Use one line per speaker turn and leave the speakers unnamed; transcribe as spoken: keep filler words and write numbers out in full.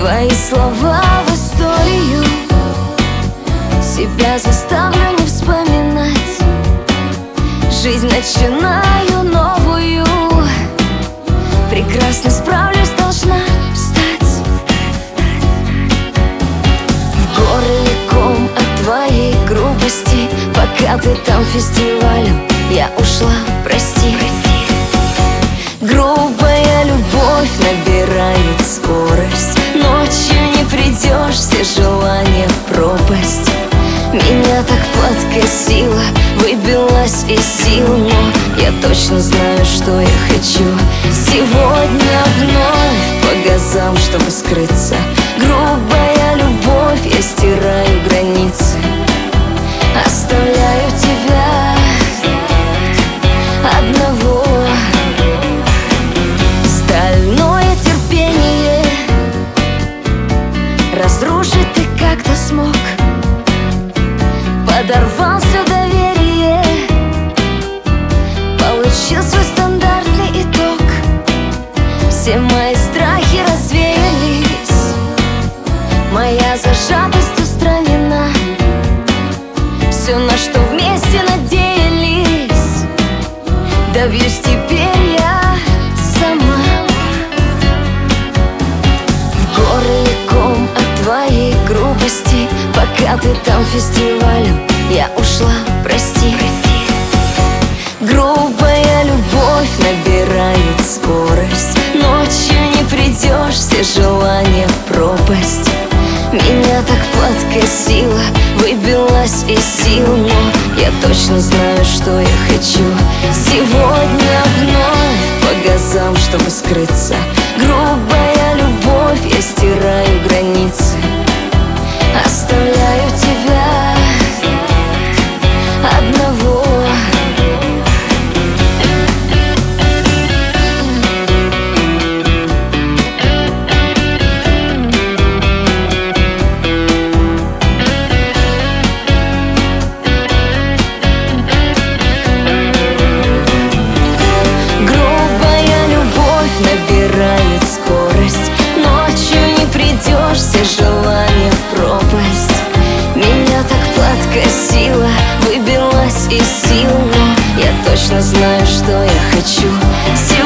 твои слова в историю. Себя заставлю не вспоминать, жизнь начинаю новую. Прекрасно справлюсь, должна встать. В горле ком от твоей грубости, пока ты там фестивалем, я ушла, прости. Грубая любовь набирает скорость, ночью не придешь, все желания в пропасть. Меня так подкосило, выбилась из сил, но я точно знаю, что я хочу. Сегодня вновь по газам, чтобы скрыться. Грубая любовь, я стираю границы, оставляю тебя одного. Стальное терпение разрушить ты как-то смог. Подорвал все доверие, получил свой стандартный итог. Все мои страхи развеялись, моя зажатость устранена. Все, на что вместе надеялись, добьюсь теперь я сама. В горле ком от твоей грубости, пока ты там фестивалем, я ушла, прости. Грубая любовь набирает скорость, ночью не придешь, все желания в пропасть. Меня так подкосило, выбилась из сил, но я точно знаю, что я хочу. Сегодня вновь по газам, чтобы скрыться. Грубая любовь, я стираю границы, оставляю тебя одного. Грубая любовь набирает скорость, ночью не придешь, все желания в пропасть. Меня так подкосило, выбилась из сил, но я точно знаю, что я хочу.